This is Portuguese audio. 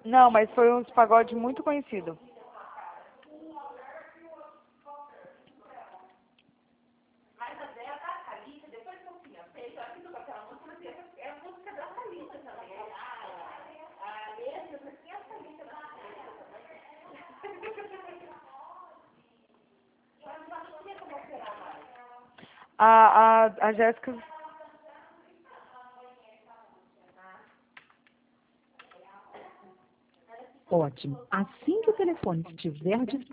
Não, mas foi um pagode muito conhecido. Mas a dela da Thalita, depois que eu tinha feito, aqui do aquela música, mas é a música da Thalita também. A letra, mas tinha a Thalita na letra também. Mas não tinha como operar mais. A Jéssica... Ótimo. Assim que o telefone estiver disponível,